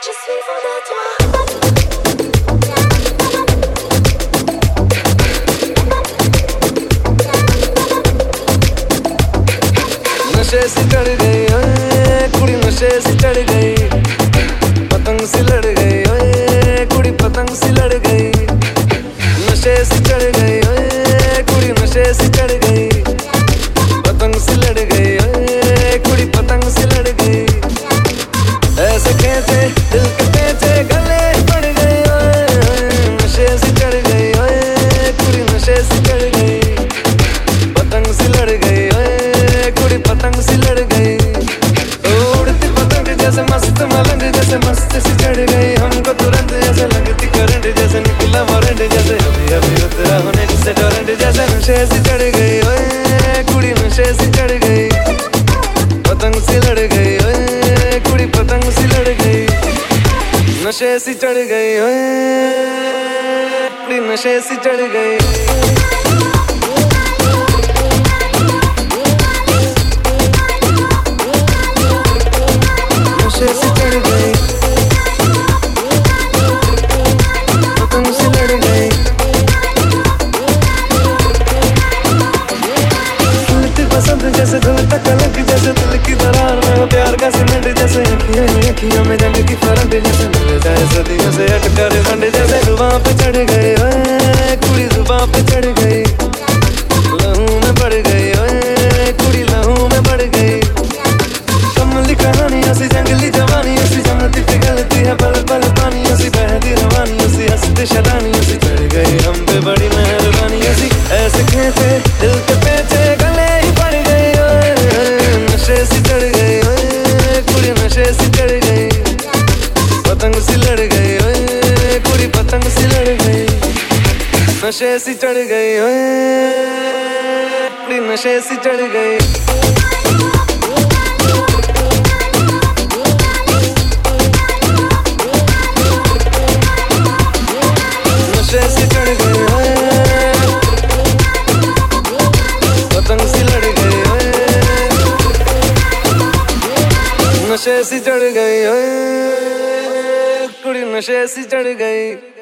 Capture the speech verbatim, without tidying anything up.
Je suis fou de toi. नशे से चढ़ गई ओए कुड़ी नशे से चढ़ गई पतंग से लड़ गई ओए कुड़ी पतंग से लड़ गई नशे से चढ़ गई ओए कुड़ी नशे से चढ़ गई पतंग से लड़ गई ओए कुड़ी पतंग से लड़ गई ऐसे खेचे दिल के पेचे गले पड़ गई ओए नशे से चढ़ गई ओए कुड़ी नशे से चढ़ गई पतंग से लड़ गई ओए कुड़ी पतंग से लड़ गई उड़ती पतंग जैसे मस्त मलंग जैसे मस्त से चढ़ गई हमको तुरंत जैसे लगती करंट जैसे निकला वारंट जैसे अभी अभी उतरा होने से टोरेंट जैसे नशे से चढ़ गई ओए कुड़ी नशे से चढ़ गई पतंग से लड़ गई ओए कुड़ी पतंग से लड़ गई नशे से चढ़ गई ओए कुड़ी नशे से चढ़ गई नशे से चढ़ गई पतंग से लड़ गई धुलती पसंद जैसे धुलता कलंक जैसे दिल की दरार में प्यार का सीमेंट जैसे अखियों में अखियों में जंग की फरंट जैसे मिल जाए सदियों से अटका रे फंड जैसे जुबां पे चढ़ गई ओए कुड़ी जुबां पे चढ़ गई लहू में बढ़ गई ओए कुड़ी लहू में बढ़ गई कमली कहानी ऐसी जंगली जवानी ऐसी जमती पिघलती है पल पल पानी ऐसी बहती रवानी ऐसी हंसती शरानी ऐसी चढ़ गई हम पे बड़ी मेहरबानी ऐसी ऐसे खेचे दिल के पेचे गले ही पड़ गई ओए नशे से चढ़ गई ओए कुड़ी नशे से चढ़ गई पतंग से लड़ गई ओए कुड़ी पतंग से लड़ गई नशे से चढ़ गई ओए कुड़ी नशे से चढ़ गई नशे से चढ़ गई ओए पतंग से लड़ गई ओए नशे से चढ़ गई ओए कुड़ी नशे से चढ़ गई।